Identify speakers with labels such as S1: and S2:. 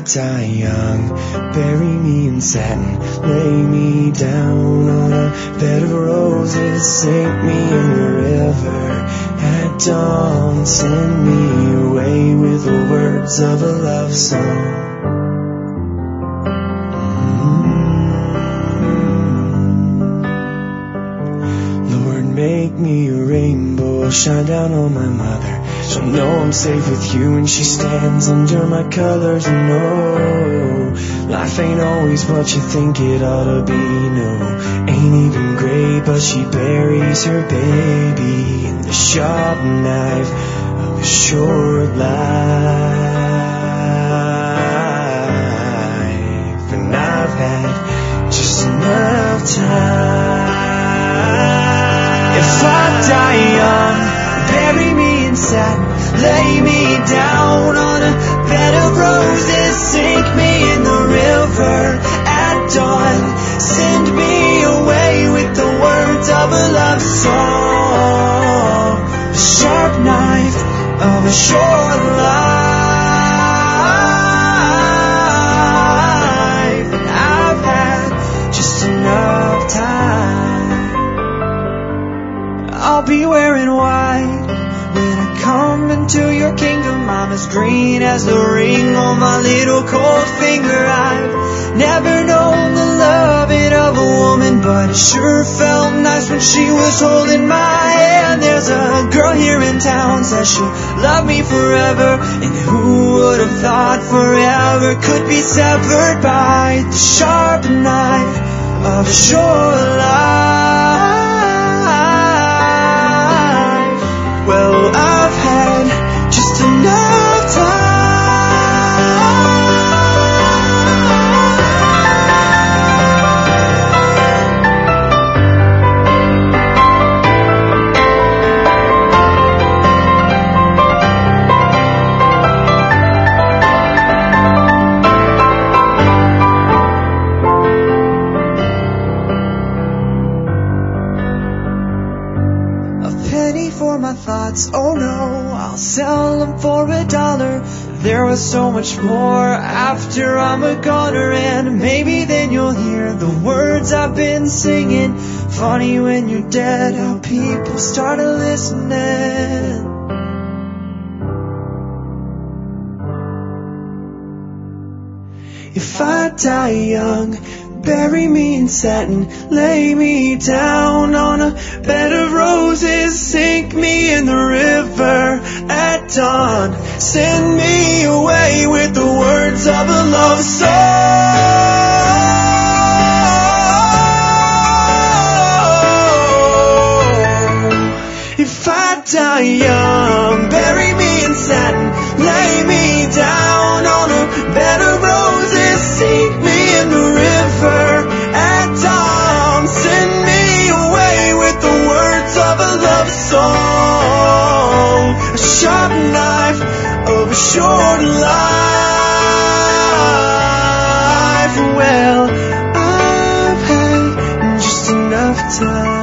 S1: die young, bury me in satin, lay me down on a bed of roses, sink me in the river at dawn, send me away with the words of a love song. Lord, make me a rainbow, shine down on my mother. She'll know I'm safe with you when she stands under my colors. No, life ain't always what you think it ought to be. No, ain't even great, but she buries her baby in the sharp knife of a short life. And I've had just enough time. If I die young, bury me in satin, lay me down on a bed of roses, sink me in the river at dawn, send me away with the words of a love song, a sharp knife of a short life. And I've had just enough time. I'll be wearing white when I come into your kingdom. I'm as green as the ring on my little cold finger. I've never known the loving of a woman, but it sure felt nice when she was holding my hand. There's a girl here in town, says she'll love me forever, and who would have thought forever could be severed by the sharp knife of a short life. Well, I've had just enough time. Oh no, I'll sell them for $1. There was so much more after I'm a goner, and maybe then you'll hear the words I've been singing. Funny when you're dead how people started listening. If I die young, bury me in satin, lay me down on a bed of roses, sink me in the river at dawn, send me away with the words of a love song. If I die young, bury me in satin, lay me down on a bed of roses, sink me in the river at dawn, send me away with the words of a love song, a sharp knife of a short life. Well, I've had just enough time.